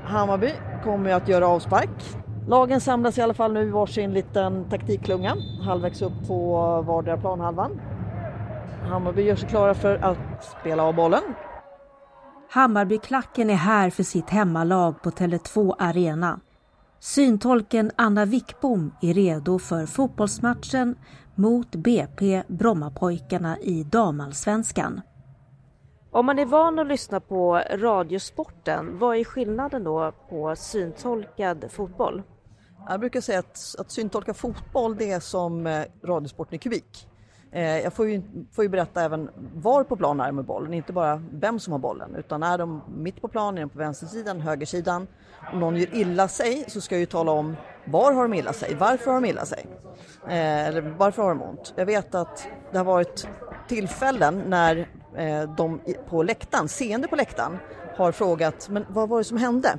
Hammarby kommer att göra avspark. Lagen samlas i alla fall nu i varsin liten taktikklunga, halvvägs upp på vardera planhalvan. Hammarby gör sig klara för att spela av bollen. Hammarbyklacken är här för sitt hemmalag på Tele2 Arena. Syntolken Anna Wickbom är redo för fotbollsmatchen mot BP Brommapojkarna i damallsvenskan. Om man är van att lyssna på radiosporten, vad är skillnaden då på syntolkad fotboll? Jag brukar säga att syntolka fotboll, det är som radiosporten i kubik. Jag får ju berätta även var på planen är med bollen, inte bara vem som har bollen, utan är de mitt på planen, är de på vänstersidan, högersidan. Om någon gör illa sig så ska jag ju tala om var har de illa sig, varför har de illa sig, eller varför har de ont. Jag vet att det har varit tillfällen när de på läktaren, seende på läktaren, har frågat, men vad var det som hände?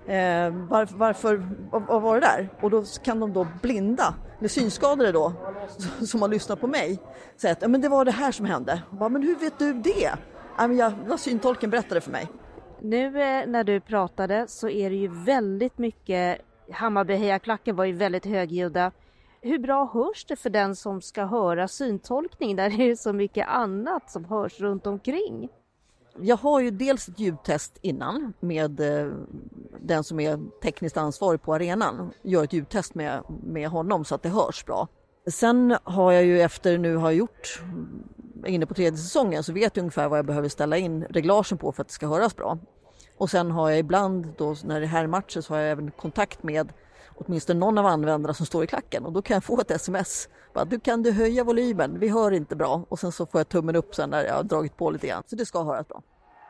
Vad var det där? Och då kan de då blinda, eller synskadade då, som har lyssnat på mig, säga att men det var det här som hände. Men hur vet du det? Vad syntolken berättade för mig. Nu när du pratade så är det ju väldigt mycket, Hammarby-hejaklacken var ju väldigt högljudda. Hur bra hörs det för den som ska höra syntolkning där det är så mycket annat som hörs runt omkring? Jag har ju dels ett ljudtest innan med den som är tekniskt ansvarig på arenan. Gör ett ljudtest med honom så att det hörs bra. Sen har jag ju efter nu har gjort, inne på 3:e säsongen, så vet jag ungefär vad jag behöver ställa in reglagen på för att det ska höras bra. Och sen har jag ibland då när det här är matcher så har jag även kontakt med åtminstone någon av användarna som står i klacken, och då kan jag få ett sms. Du kan du höja volymen, vi hör inte bra. Och sen så får jag tummen upp sen när jag har dragit på lite grann. Så det ska höras bra.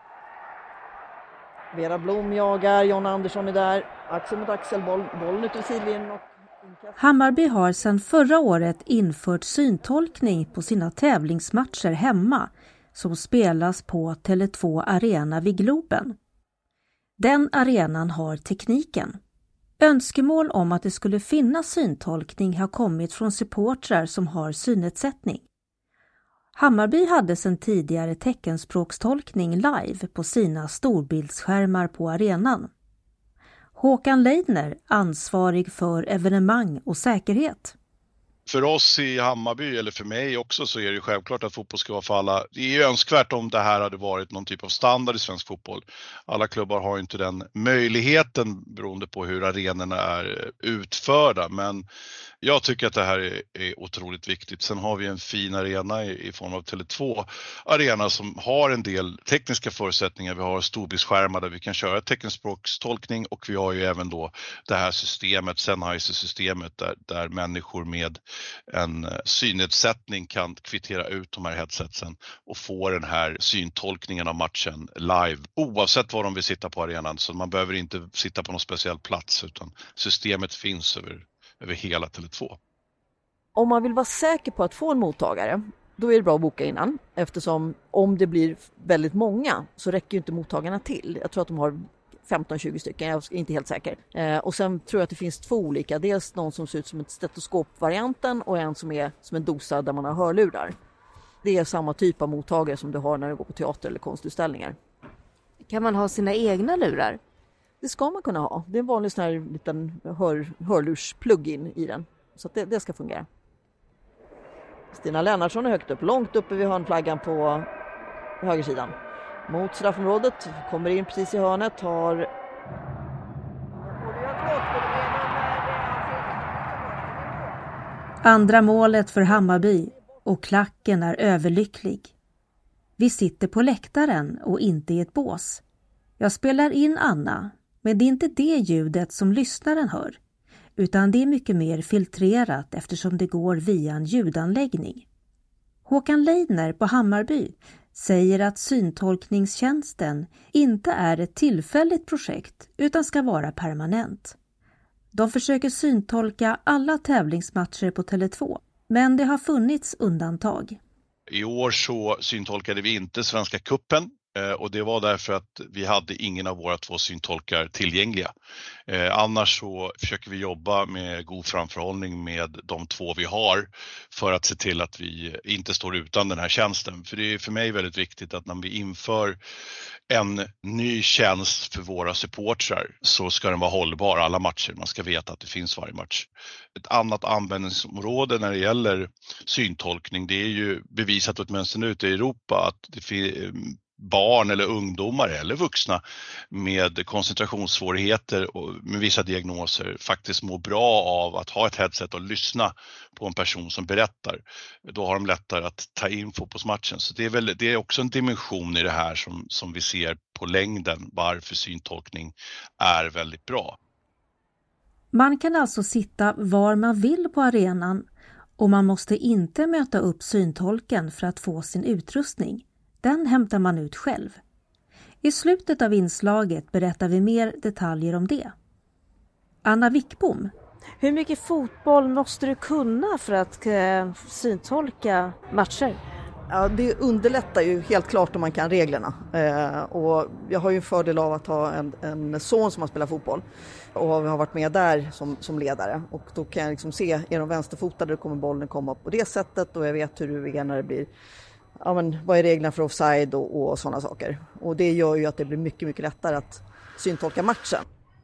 Vera Blom jagar, John Andersson är där. Axel mot axel, bollen ut i sidlinjen. Hammarby har sedan förra året infört syntolkning på sina tävlingsmatcher hemma som spelas på Tele2 Arena vid Globen. Den arenan har tekniken. Önskemål om att det skulle finnas syntolkning har kommit från supportrar som har synnedsättning. Hammarby hade sedan tidigare teckenspråkstolkning live på sina storbildsskärmar på arenan. Håkan Leidner, ansvarig för evenemang och säkerhet. För oss i Hammarby, eller för mig också, så är det självklart att fotboll ska vara för alla. Det är ju önskvärt om det här hade varit någon typ av standard i svensk fotboll. Alla klubbar har inte den möjligheten beroende på hur arenorna är utförda. Men jag tycker att det här är otroligt viktigt. Sen har vi en fin arena i form av Tele2 Arena som har en del tekniska förutsättningar. Vi har storbildsskärmar där vi kan köra teckenspråkstolkning, och vi har ju även då det här systemet, Sennheiser-systemet, där människor med en synnedsättning kan kvittera ut de här headsetsen och få den här syntolkningen av matchen live oavsett var de vill sitta på arenan. Så man behöver inte sitta på någon speciell plats, utan systemet finns över hela Tele2. Om man vill vara säker på att få en mottagare, då är det bra att boka innan. Eftersom om det blir väldigt många så räcker ju inte mottagarna till. Jag tror att de har 15-20 stycken, jag är inte helt säker. Och sen tror jag att det finns två olika. Dels någon som ser ut som ett stetoskop-varianten och en som är som en dosa där man har hörlurar. Det är samma typ av mottagare som du har när du går på teater eller konstutställningar. Kan man ha sina egna lurar? Det ska man kunna ha. Det är en vanlig sån här liten hörlurs-plug-in i den. Så att det ska fungera. Stina Lennartsson är högt upp. Långt uppe vid hörnflaggan på högersidan. Mot straffområdet. Kommer in precis i hörnet. Har... Andra målet för Hammarby, och klacken är överlycklig. Vi sitter på läktaren och inte i ett bås. Jag spelar in Anna, men det är inte det ljudet som lyssnaren hör, utan det är mycket mer filtrerat eftersom det går via en ljudanläggning. Håkan Leidner på Hammarby säger att syntolkningstjänsten inte är ett tillfälligt projekt utan ska vara permanent. De försöker syntolka alla tävlingsmatcher på Tele2, men det har funnits undantag. I år så syntolkade vi inte Svenska cupen. Och det var därför att vi hade ingen av våra 2 syntolkar tillgängliga. Annars så försöker vi jobba med god framförhållning med de 2 vi har för att se till att vi inte står utan den här tjänsten. För det är för mig väldigt viktigt att när vi inför en ny tjänst för våra supportrar så ska den vara hållbar alla matcher. Man ska veta att det finns varje match. Ett annat användningsområde när det gäller syntolkning, det är ju bevisat åtminstone ute i Europa att det finns barn eller ungdomar eller vuxna med koncentrationssvårigheter och med vissa diagnoser faktiskt mår bra av att ha ett headset och lyssna på en person som berättar. Då har de lättare att ta in fotbollsmatchen. Så det är också en dimension i det här som vi ser på längden varför syntolkning är väldigt bra. Man kan alltså sitta var man vill på arenan och man måste inte möta upp syntolken för att få sin utrustning. Den hämtar man ut själv. I slutet av inslaget berättar vi mer detaljer om det. Anna Wickbom. Hur mycket fotboll måste du kunna för att syntolka matcher? Ja, det underlättar ju helt klart om man kan reglerna. Och jag har ju en fördel av att ha en son som har spelat fotboll. Och har varit med där som ledare. Och då kan jag liksom se, är de vänsterfotade, då kommer bollen komma på det sättet. Och jag vet hur det är när det blir, ja, men vad är reglerna för offside och sådana saker. Och det gör ju att det blir mycket, mycket lättare att syntolka matchen.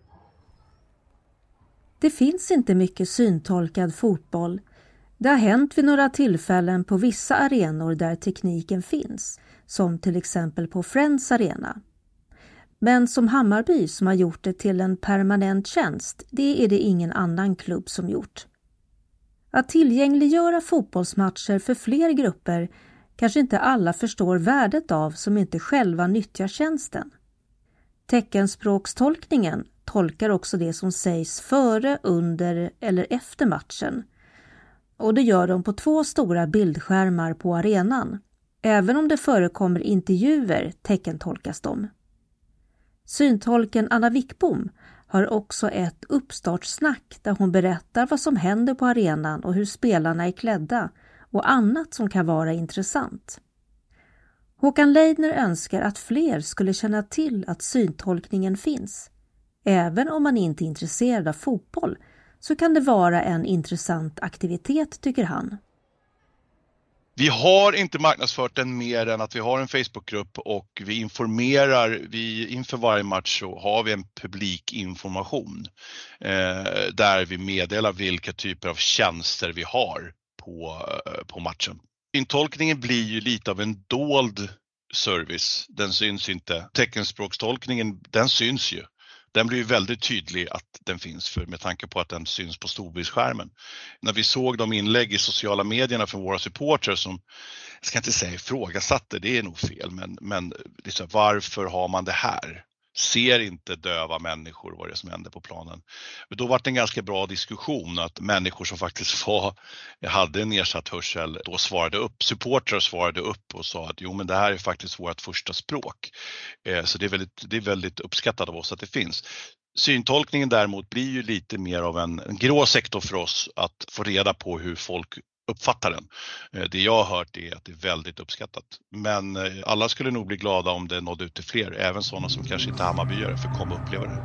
Det finns inte mycket syntolkad fotboll. Det har hänt vid några tillfällen på vissa arenor där tekniken finns, som till exempel på Friends Arena. Men som Hammarby som har gjort det till en permanent tjänst, det är det ingen annan klubb som gjort. Att tillgängliggöra fotbollsmatcher för fler grupper kanske inte alla förstår värdet av som inte själva nyttjar tjänsten. Teckenspråkstolkningen tolkar också det som sägs före, under eller efter matchen. Och det gör de på 2 stora bildskärmar på arenan. Även om det förekommer intervjuer teckentolkas de. Syntolken Anna Wickbom har också ett uppstartssnack där hon berättar vad som händer på arenan och hur spelarna är klädda och annat som kan vara intressant. Håkan Leidner önskar att fler skulle känna till att syntolkningen finns. Även om man inte är intresserad av fotboll så kan det vara en intressant aktivitet, tycker han. Vi har inte marknadsfört den mer än att vi har en Facebookgrupp och vi informerar, inför varje match så har vi en publikinformation där vi meddelar vilka typer av tjänster vi har på matchen. Syntolkningen blir ju lite av en dold service, den syns inte. Teckenspråkstolkningen, den syns ju. Den blir ju väldigt tydlig att den finns med tanke på att den syns på storbildsskärmen. När vi såg de inlägg i sociala medierna från våra supportrar som, jag ska inte säga ifrågasatte, det är nog fel, men liksom, varför har man det här? Ser inte döva människor vad det är som händer på planen? Men då var det en ganska bra diskussion att människor som faktiskt hade en nedsatt hörsel då svarade upp. Supportrar svarade upp och sa att jo, men det här är faktiskt vårt första språk. Så det är väldigt uppskattat av oss att det finns. Syntolkningen däremot blir ju lite mer av en grå sektor för oss att få reda på hur folk uppfattar den. Det jag har hört är att det är väldigt uppskattat. Men alla skulle nog bli glada om det nådde ut till fler. Även sådana som kanske inte är Hammarbyare för att komma och uppleva det.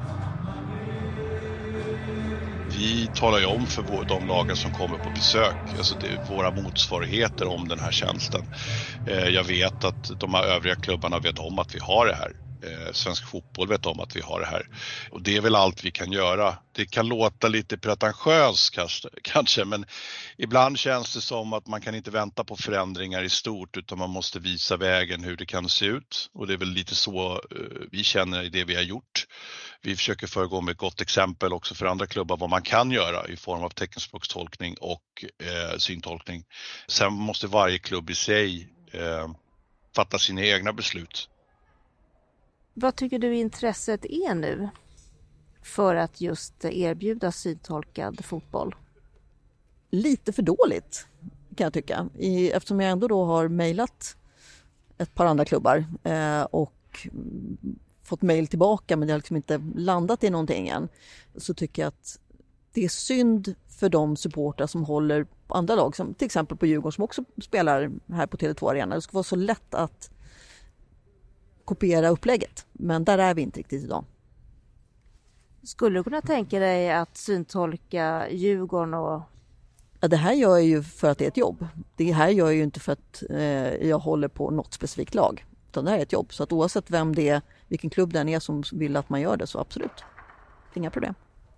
Vi talar ju om för de lagen som kommer på besök, alltså det är våra motsvarigheter om den här tjänsten. Jag vet att de här övriga klubbarna vet om att vi har det här. Svensk fotboll vet om att vi har det här. Och det är väl allt vi kan göra. Det kan låta lite pretentiöst kanske, men ibland känns det som att man kan inte vänta på förändringar i stort utan man måste visa vägen hur det kan se ut. Och det är väl lite så vi känner i det vi har gjort. Vi försöker föregå med ett gott exempel också för andra klubbar vad man kan göra i form av teckenspråkstolkning och syntolkning. Sen måste varje klubb i sig fatta sina egna beslut. Vad tycker du intresset är nu för att just erbjuda syntolkad fotboll? Lite för dåligt kan jag tycka. Eftersom jag ändå då har mejlat ett par andra klubbar och fått mejl tillbaka men det har liksom inte landat i någonting än. Så tycker jag att det är synd för de supportrar som håller på andra lag. Som till exempel på Djurgården som också spelar här på Tele2 Arena. Det ska vara så lätt att kopiera upplägget. Men där är vi inte riktigt idag. Skulle du kunna tänka dig att syntolka Djurgården och... Ja, det här gör jag ju för att det är ett jobb. Det här gör jag ju inte för att jag håller på något specifikt lag. Utan det här är ett jobb. Så att oavsett vem det är, vilken klubb den är som vill att man gör det, så absolut. Inga problem.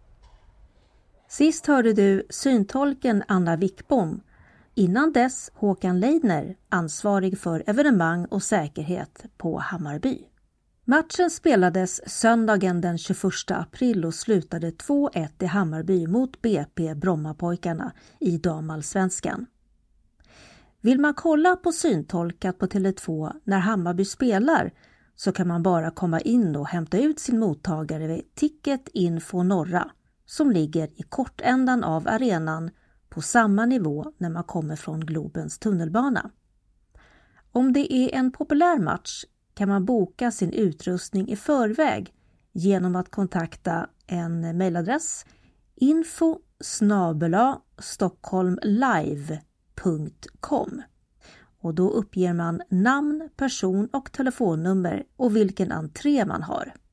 Sist hörde du syntolken Anna Wickbom. Innan dess Håkan Leidner, ansvarig för evenemang och säkerhet på Hammarby. Matchen spelades söndagen den 21 april och slutade 2-1 i Hammarby mot BP Brommapojkarna i damallsvenskan. Vill man kolla på syntolkat på Tele2 när Hammarby spelar så kan man bara komma in och hämta ut sin mottagare vid Ticket Info Norra som ligger i kortändan av arenan på samma nivå när man kommer från Globens tunnelbana. Om det är en populär match kan man boka sin utrustning i förväg genom att kontakta en mejladress info@stockholmlive.com och då uppger man namn, person och telefonnummer och vilken entré man har.